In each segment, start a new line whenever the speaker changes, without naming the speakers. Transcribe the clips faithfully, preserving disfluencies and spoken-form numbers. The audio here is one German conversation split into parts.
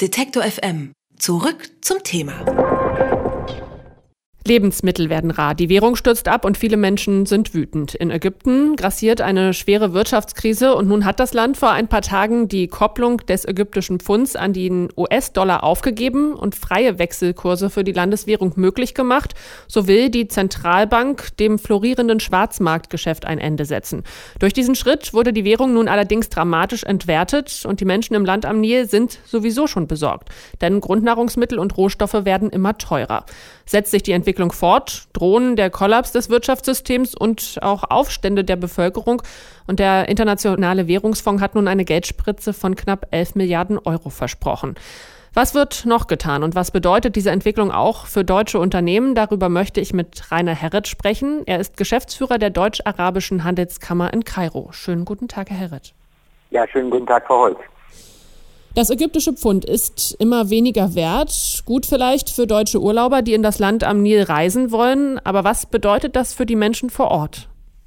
Detektor F M. Zurück zum Thema.
Lebensmittel werden rar, die Währung stürzt ab und viele Menschen sind wütend. In Ägypten grassiert eine schwere Wirtschaftskrise und nun hat das Land vor ein paar Tagen die Kopplung des ägyptischen Pfunds an den U S-Dollar aufgegeben und freie Wechselkurse für die Landeswährung möglich gemacht. So will die Zentralbank dem florierenden Schwarzmarktgeschäft ein Ende setzen. Durch diesen Schritt wurde die Währung nun allerdings dramatisch entwertet und die Menschen im Land am Nil sind sowieso schon besorgt. Denn Grundnahrungsmittel und Rohstoffe werden immer teurer. Setzt sich die Entwicklung fort, drohen der Kollaps des Wirtschaftssystems und auch Aufstände der Bevölkerung. Und der Internationale Währungsfonds hat nun eine Geldspritze von knapp elf Milliarden Euro versprochen. Was wird noch getan und was bedeutet diese Entwicklung auch für deutsche Unternehmen? Darüber möchte ich mit Rainer Herret sprechen. Er ist Geschäftsführer der Deutsch-Arabischen Handelskammer in Kairo. Schönen guten Tag, Herr Herret.
Ja, schönen guten Tag, Frau Holz.
Das ägyptische Pfund ist immer weniger wert. Gut vielleicht für deutsche Urlauber, die in das Land am Nil reisen wollen. Aber was bedeutet das für die Menschen vor Ort?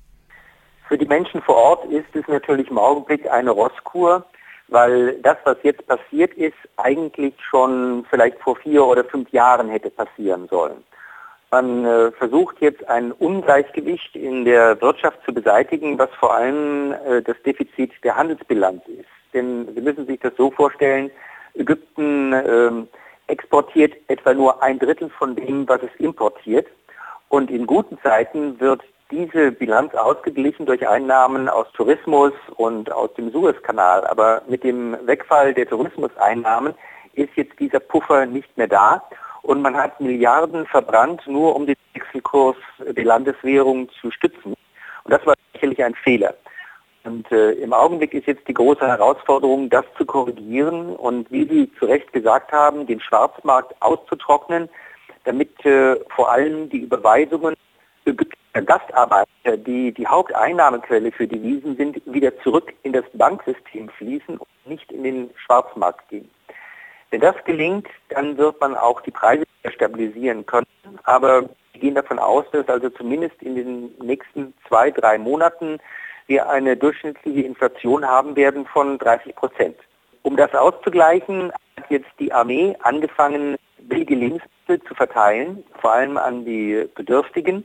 Für die Menschen vor Ort ist es natürlich im Augenblick eine Rosskur, weil das, was jetzt passiert ist, eigentlich schon vielleicht vor vier oder fünf Jahren hätte passieren sollen. Man äh, versucht jetzt ein Ungleichgewicht in der Wirtschaft zu beseitigen, was vor allem äh, das Defizit der Handelsbilanz ist. Denn Sie müssen sich das so vorstellen, Ägypten ähm, exportiert etwa nur ein Drittel von dem, was es importiert. Und in guten Zeiten wird diese Bilanz ausgeglichen durch Einnahmen aus Tourismus und aus dem Suezkanal. Aber mit dem Wegfall der Tourismuseinnahmen ist jetzt dieser Puffer nicht mehr da. Und man hat Milliarden verbrannt, nur um den Wechselkurs der Landeswährung zu stützen. Und das war sicherlich ein Fehler. Und äh, im Augenblick ist jetzt die große Herausforderung, das zu korrigieren und, wie Sie zu Recht gesagt haben, den Schwarzmarkt auszutrocknen, damit äh, vor allem die Überweisungen ägyptischer Gastarbeiter, die die Haupteinnahmequelle für Devisen sind, wieder zurück in das Banksystem fließen und nicht in den Schwarzmarkt gehen. Wenn das gelingt, dann wird man auch die Preise stabilisieren können. Aber wir gehen davon aus, dass also zumindest in den nächsten zwei, drei Monaten wir eine durchschnittliche Inflation haben werden von dreißig Prozent. Um das auszugleichen, hat jetzt die Armee angefangen, billige Lebensmittel zu verteilen, vor allem an die Bedürftigen.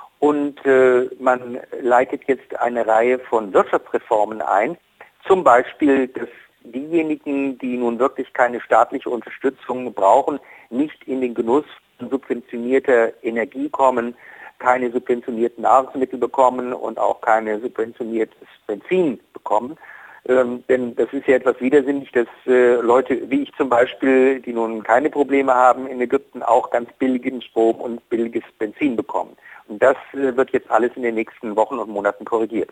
Und äh, man leitet jetzt eine Reihe von Wirtschaftsreformen ein, zum Beispiel, dass diejenigen, die nun wirklich keine staatliche Unterstützung brauchen, nicht in den Genuss von subventionierter Energie kommen, keine subventionierten Nahrungsmittel bekommen und auch keine subventioniertes Benzin bekommen. Ähm, denn das ist ja etwas widersinnig, dass äh, Leute wie ich zum Beispiel, die nun keine Probleme haben in Ägypten, auch ganz billigen Strom und billiges Benzin bekommen. Und das äh, wird jetzt alles in den nächsten Wochen und Monaten korrigiert.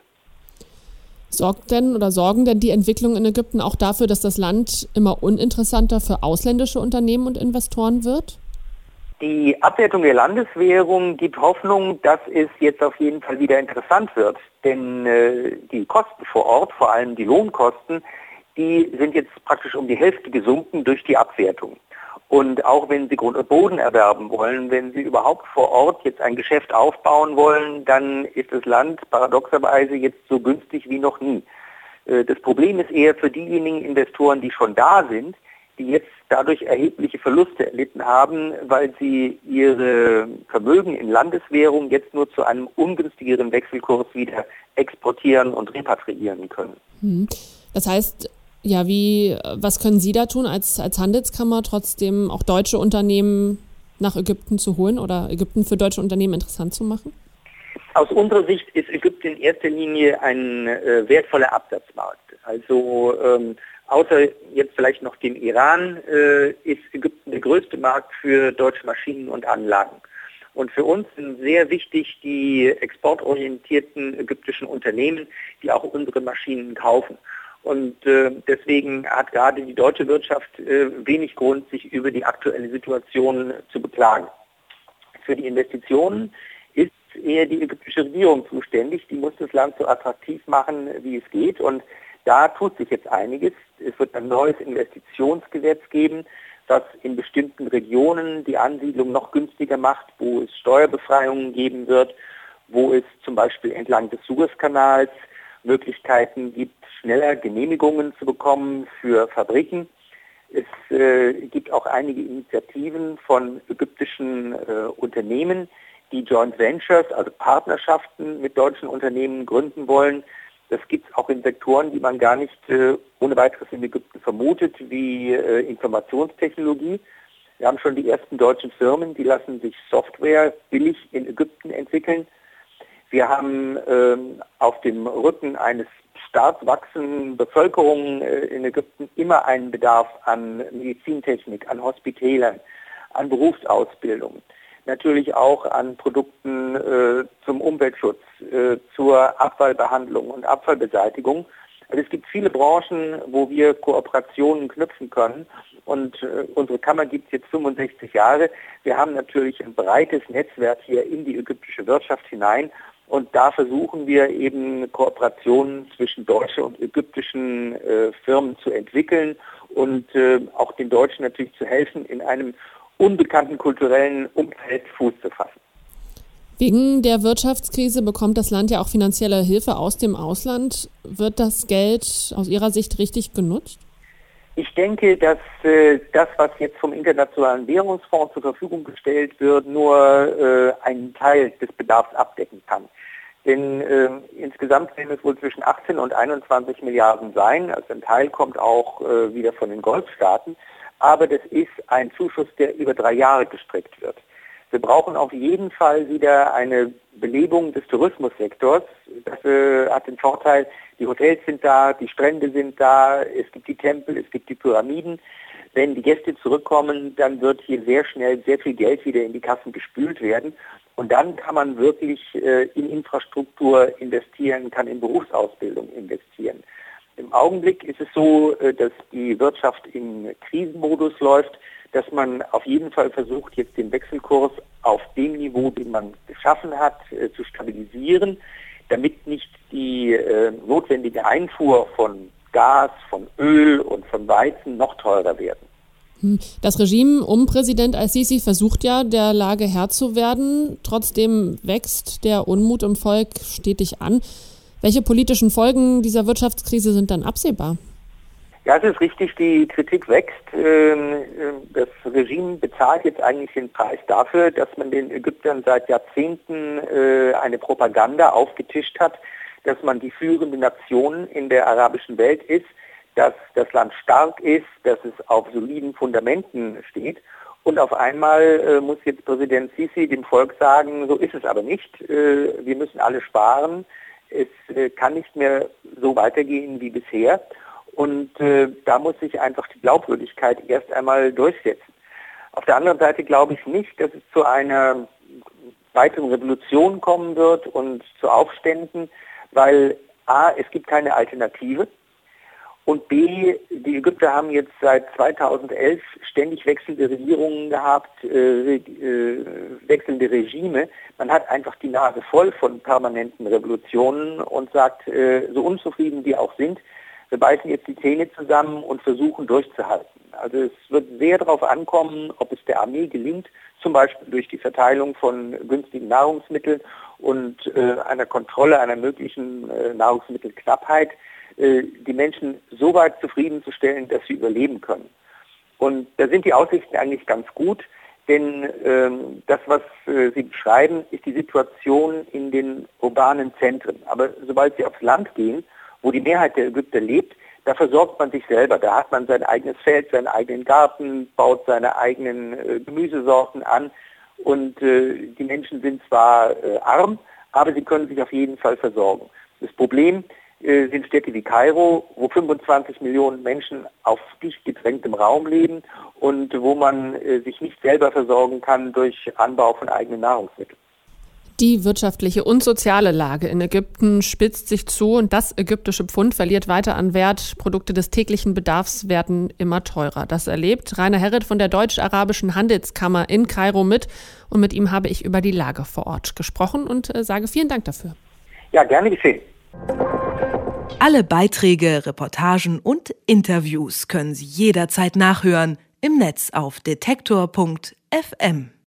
Sorgt denn oder sorgen denn die Entwicklungen in Ägypten auch dafür, dass das Land immer uninteressanter für ausländische Unternehmen und Investoren wird?
Die Abwertung der Landeswährung gibt Hoffnung, dass es jetzt auf jeden Fall wieder interessant wird. Denn äh, die Kosten vor Ort, vor allem die Lohnkosten, die sind jetzt praktisch um die Hälfte gesunken durch die Abwertung. Und auch wenn Sie Grund und Boden erwerben wollen, wenn Sie überhaupt vor Ort jetzt ein Geschäft aufbauen wollen, dann ist das Land paradoxerweise jetzt so günstig wie noch nie. Äh, das Problem ist eher für diejenigen Investoren, die schon da sind, die jetzt dadurch erhebliche Verluste erlitten haben, weil sie ihre Vermögen in Landeswährung jetzt nur zu einem ungünstigeren Wechselkurs wieder exportieren und repatriieren können.
Das heißt, ja, wie, was können Sie da tun als, als Handelskammer, trotzdem auch deutsche Unternehmen nach Ägypten zu holen oder Ägypten für deutsche Unternehmen interessant zu machen?
Aus unserer Sicht ist Ägypten in erster Linie ein äh, wertvoller Absatzmarkt. Also ähm, außer jetzt vielleicht noch dem Iran äh, ist Ägypten der größte Markt für deutsche Maschinen und Anlagen. Und für uns sind sehr wichtig die exportorientierten ägyptischen Unternehmen, die auch unsere Maschinen kaufen. Und äh, deswegen hat gerade die deutsche Wirtschaft äh, wenig Grund, sich über die aktuelle Situation zu beklagen. Für die Investitionen ist eher die ägyptische Regierung zuständig. Die muss das Land so attraktiv machen, wie es geht. Und da tut sich jetzt einiges. Es wird ein neues Investitionsgesetz geben, das in bestimmten Regionen die Ansiedlung noch günstiger macht, wo es Steuerbefreiungen geben wird, wo es zum Beispiel entlang des Suezkanals Möglichkeiten gibt, schneller Genehmigungen zu bekommen für Fabriken. Es äh, gibt auch einige Initiativen von ägyptischen äh, Unternehmen, die Joint Ventures, also Partnerschaften mit deutschen Unternehmen gründen wollen. Das gibt es auch in Sektoren, die man gar nicht äh, ohne weiteres in Ägypten vermutet, wie äh, Informationstechnologie. Wir haben schon die ersten deutschen Firmen, die lassen sich Software billig in Ägypten entwickeln. Wir haben ähm, auf dem Rücken eines stark wachsenden Bevölkerung äh, in Ägypten immer einen Bedarf an Medizintechnik, an Hospitälern, an Berufsausbildung. Natürlich auch an Produkten äh, zum Umweltschutz, äh, zur Abfallbehandlung und Abfallbeseitigung. Also es gibt viele Branchen, wo wir Kooperationen knüpfen können. Und äh, unsere Kammer gibt es jetzt fünfundsechzig Jahre. Wir haben natürlich ein breites Netzwerk hier in die ägyptische Wirtschaft hinein. Und da versuchen wir eben Kooperationen zwischen deutschen und ägyptischen äh, Firmen zu entwickeln und äh, auch den Deutschen natürlich zu helfen, in einem unbekannten kulturellen Umfeld Fuß zu fassen.
Wegen der Wirtschaftskrise bekommt das Land ja auch finanzielle Hilfe aus dem Ausland. Wird das Geld aus Ihrer Sicht richtig genutzt?
Ich denke, dass äh, das, was jetzt vom Internationalen Währungsfonds zur Verfügung gestellt wird, nur äh, einen Teil des Bedarfs abdecken kann. Denn äh, insgesamt werden es wohl zwischen achtzehn und einundzwanzig Milliarden sein. Also ein Teil kommt auch äh, wieder von den Golfstaaten. Aber das ist ein Zuschuss, der über drei Jahre gestreckt wird. Wir brauchen auf jeden Fall wieder eine Belebung des Tourismussektors. Das äh, hat den Vorteil, die Hotels sind da, die Strände sind da, es gibt die Tempel, es gibt die Pyramiden. Wenn die Gäste zurückkommen, dann wird hier sehr schnell sehr viel Geld wieder in die Kassen gespült werden. Und dann kann man wirklich äh, in Infrastruktur investieren, kann in Berufsausbildung investieren. Im Augenblick ist es so, dass die Wirtschaft im Krisenmodus läuft, dass man auf jeden Fall versucht, jetzt den Wechselkurs auf dem Niveau, den man geschaffen hat, zu stabilisieren, damit nicht die äh, notwendige Einfuhr von Gas, von Öl und von Weizen noch teurer werden.
Das Regime um Präsident al-Sisi versucht ja, der Lage Herr zu werden. Trotzdem wächst der Unmut im Volk stetig an. Welche politischen Folgen dieser Wirtschaftskrise sind dann absehbar?
Ja, es ist richtig, die Kritik wächst. Das Regime bezahlt jetzt eigentlich den Preis dafür, dass man den Ägyptern seit Jahrzehnten eine Propaganda aufgetischt hat, dass man die führende Nation in der arabischen Welt ist, dass das Land stark ist, dass es auf soliden Fundamenten steht. Und auf einmal muss jetzt Präsident Sisi dem Volk sagen, so ist es aber nicht. Wir müssen alle sparen. Es äh, kann nicht mehr so weitergehen wie bisher und äh, da muss sich einfach die Glaubwürdigkeit erst einmal durchsetzen. Auf der anderen Seite glaube ich nicht, dass es zu einer weiteren Revolution kommen wird und zu Aufständen, weil a, es gibt keine Alternative und b, die Ägypter haben jetzt seit zweitausendelf ständig wechselnde Regierungen gehabt, äh, äh, wechselnde Regime. Man hat einfach die Nase voll von permanenten Revolutionen und sagt, äh, so unzufrieden wir auch sind, wir beißen jetzt die Zähne zusammen und versuchen durchzuhalten. Also es wird sehr darauf ankommen, ob es der Armee gelingt, zum Beispiel durch die Verteilung von günstigen Nahrungsmitteln und äh, einer Kontrolle einer möglichen äh, Nahrungsmittelknappheit, äh, die Menschen so weit zufriedenzustellen, dass sie überleben können. Und da sind die Aussichten eigentlich ganz gut. Denn ähm, das, was äh, Sie beschreiben, ist die Situation in den urbanen Zentren. Aber sobald Sie aufs Land gehen, wo die Mehrheit der Ägypter lebt, da versorgt man sich selber. Da hat man sein eigenes Feld, seinen eigenen Garten, baut seine eigenen äh, Gemüsesorten an. Und äh, die Menschen sind zwar äh, arm, aber sie können sich auf jeden Fall versorgen. Das Problem äh, sind Städte wie Kairo, wo fünfundzwanzig Millionen Menschen auf dicht gedrängtem Raum leben und wo man äh, sich nicht selber versorgen kann durch Anbau von eigenen Nahrungsmitteln.
Die wirtschaftliche und soziale Lage in Ägypten spitzt sich zu und das ägyptische Pfund verliert weiter an Wert. Produkte des täglichen Bedarfs werden immer teurer. Das erlebt Rainer Herret von der Deutsch-Arabischen Handelskammer in Kairo mit. Und mit ihm habe ich über die Lage vor Ort gesprochen und äh, sage vielen Dank dafür.
Ja, gerne geschehen.
Alle Beiträge, Reportagen und Interviews können Sie jederzeit nachhören im Netz auf detektor punkt f m.